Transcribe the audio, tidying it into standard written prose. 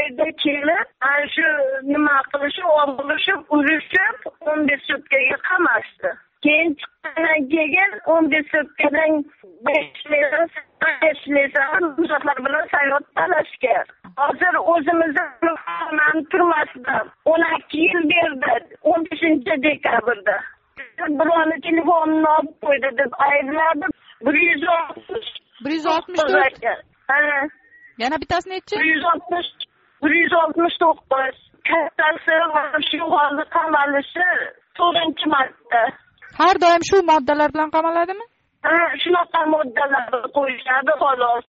oyda kelib, ana shu nima qilishib, olishib, urishib, 15 sutkaga qamashdi. Keyin chiqqandan keyin 15 sutkadan 5 musafir bilan sayyor talashgan. Hozir o'zimizni turmasda 12 yil berdi, 15-dekabrda. Birovni telefonini olib qo'ydi deb aybladi. 164. Yana bittasi nechi? 169. Kattasi shu holda qamalishi 4-marta. Har doim shu moddalar bilan qamaladimi? Shunaqa moddalar qo'yishadi xolos.